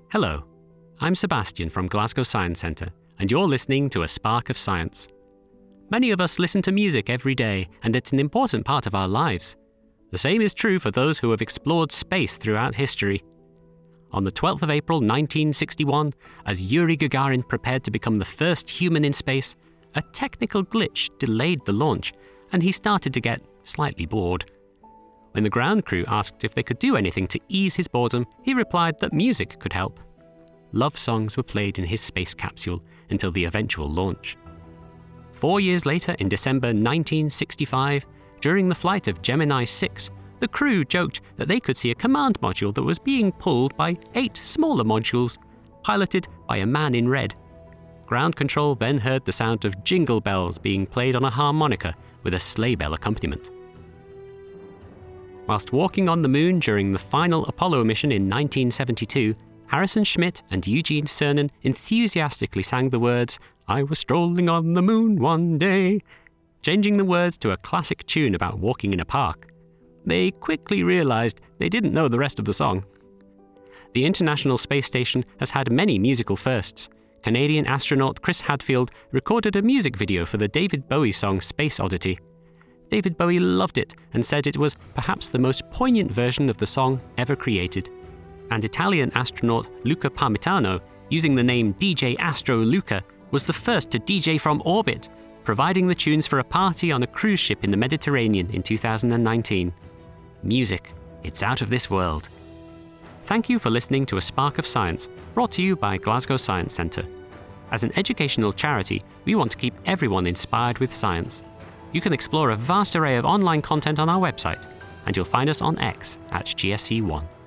Hello, I'm Sebastian from Glasgow Science Centre, and you're listening to A Spark of Science. Many of us listen to music every day, and it's an important part of our lives. The same is true for those who have explored space throughout history. On the 12th of April 1961, as Yuri Gagarin prepared to become the first human in space, a technical glitch delayed the launch, and he started to get slightly bored. When the ground crew asked if they could do anything to ease his boredom, he replied that music could help. Love songs were played in his space capsule until the eventual launch. 4 years later, in December 1965, during the flight of Gemini 6, the crew joked that they could see a command module that was being pulled by 8 smaller modules, piloted by a man in red. Ground control then heard the sound of jingle bells being played on a harmonica with a sleigh bell accompaniment. Whilst walking on the moon during the final Apollo mission in 1972, Harrison Schmitt and Eugene Cernan enthusiastically sang the words, "I was strolling on the moon one day," changing the words to a classic tune about walking in a park. They quickly realized they didn't know the rest of the song. The International Space Station has had many musical firsts. Canadian astronaut Chris Hadfield recorded a music video for the David Bowie song Space Oddity. David Bowie loved it and said it was perhaps the most poignant version of the song ever created. And Italian astronaut Luca Parmitano, using the name DJ Astro Luca, was the first to DJ from orbit, providing the tunes for a party on a cruise ship in the Mediterranean in 2019. Music, it's out of this world. Thank you for listening to A Spark of Science, brought to you by Glasgow Science Centre. As an educational charity, we want to keep everyone inspired with science. You can explore a vast array of online content on our website, and you'll find us on X at GSC1.